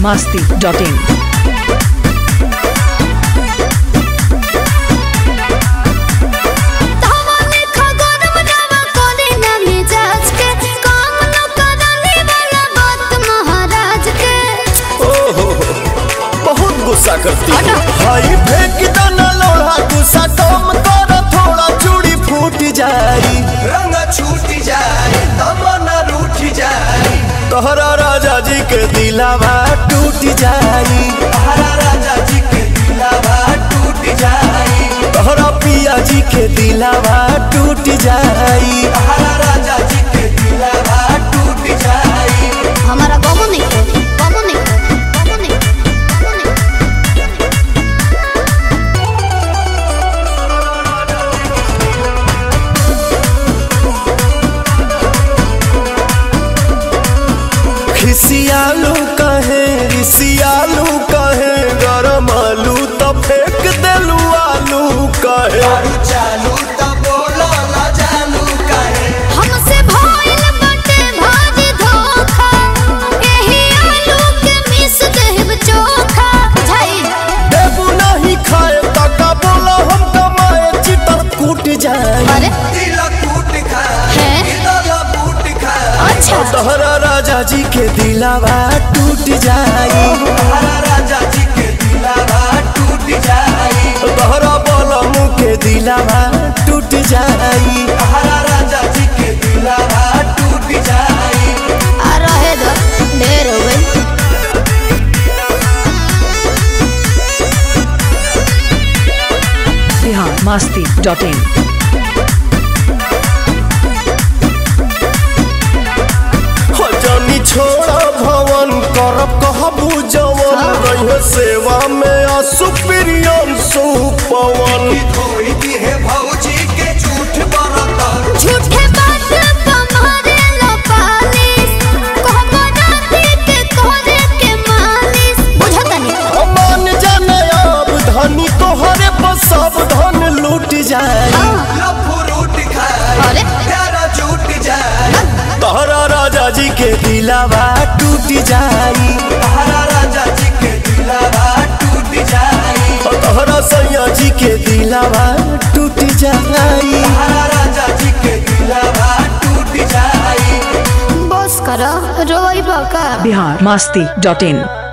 biharmasti.in गुस्सा करती हाई फेंक दाना लोढ़ा गुस्सा कम कर थोड़ा चूड़ी फूट जाई रंग छूट जाए तमन्ना रूठ जाई तोहरा राजा जी के दिलावा टूट जाई तोहरा राजा जी के दिलावा टूट जाई तोहरा पिया जी के दिलावा टूट जाई तोहरा राजा जी के दिलावा टूट जाई हमारा बाबू नहीं खिसियालू कहे रिसियालू कहे गरम आलू तो फेंक देलू आलू कहे चालू तो बोलो ना जानू कहे हमसे भइल बाटे भाजी धोखा एही आलू के मिस देब चोखा झाई देबू नहीं खाए तका बोलो हम कमाए चितर कूट जाए अरे दिल कूट खाए दिल कूट खाए अच्छा तोहरा राजा जी के दिलावा टूट जाई तोहरा राजा जी के दिलावा टूट जाई तोहरा बोलमू के दिलावा टूट जाई तोहरा राजा जी के दिलावा टूट जाई आ रहे दो ढेर हो गई biharmasti.in जानी छोड़ा भवन करब कहबू जवन रहे सेवा में असुप्रियम सुपवन धोई दिहे भौजी के झूठ बरतर झूठे बात तुम्हारे लपालिस कहबो राती के करे के मालिस बुझतनी मान जाने अब धनी तोहरे पर सब धन लूट जाए लफूट खाए अरे प्यारा झूठ जाए तोहरा राजा जी के दिलावा टूट जाई तोहरा राजा जी के दिलावा टूट जाई तोहरा सैया जी के दिलावा टूट जाई तोहरा राजा जी के दिलावा टूट जाई बस करो रोई बका biharmasti.in